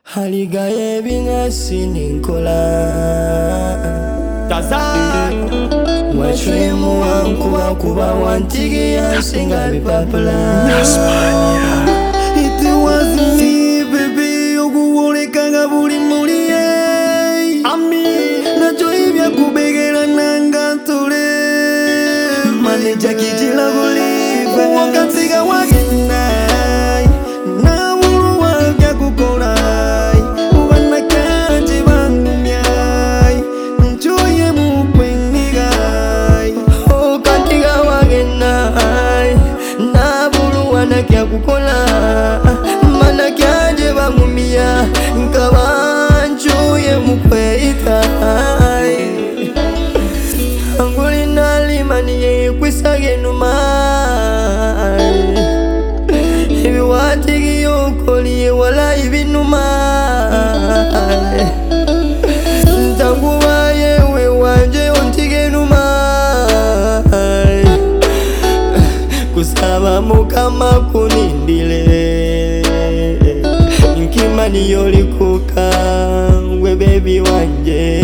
Haligaye bingasi ninkola Tazan Wachwemu wankuba kuba wantigi yansinga bipapula It wasn't me, baby, okuwolekanga buli muliye Ami Nacho ibya kubegera nanga tule Maneja kijila bulive Wakansiga wagenda Na mulu wabya kukola Ubana kanji bangumyai Nchoye mukwendigai Okantiga wagenda Na bulu wanakya kukola Mana kyanje bangumia Nkabanchuye mukweita Anguli nalimaniye kwisage numa Ibiwatigi yokoliye wala ibinuma Ntanguwa yewe wanje ontige numa Kusaba mukama kunindile Nkimani yolikuka we baby wanje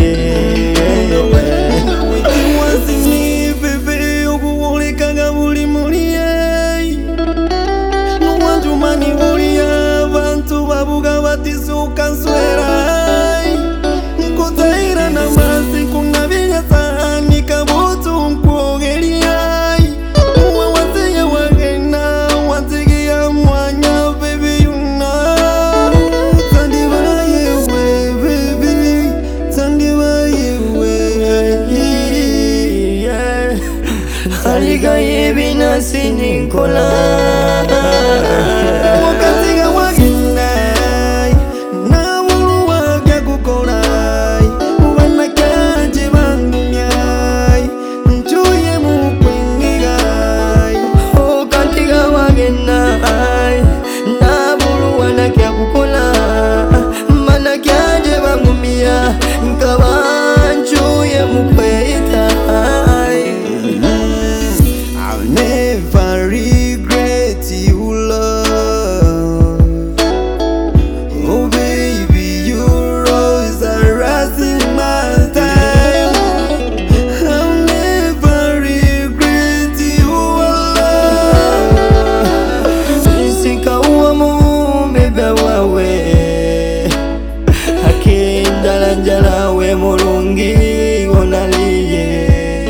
Mani bulia bantu babuga batisuka nswerai Nkutaira na masi kungabinya sahani kabutu mkuogeliai Uwe watege wagena watege ya mwanya baby you know Tandiba yewe baby Tandiba yewe Haligaye binasi ninkola Wakansiga wagenda Na mulu wabya kukola Ubana kanji bangumyai Nchuye mukwendigai Okantiga wagenda Na bulu wanakya kukola Mana kyanje bangumia Nkabanchuye mukweita I'll never regret you, love. Oh baby, you're always harassing my time. I'll never regret you, love. Sika uwamu bebe wawe Hakindala njala we mulungi onaliye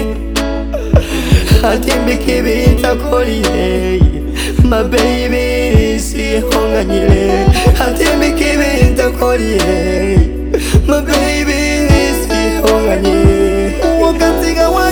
Hatimbiki bintakoliye My baby si honganyile Hatimbiki bintakoliye My baby si honganyile Wakansiga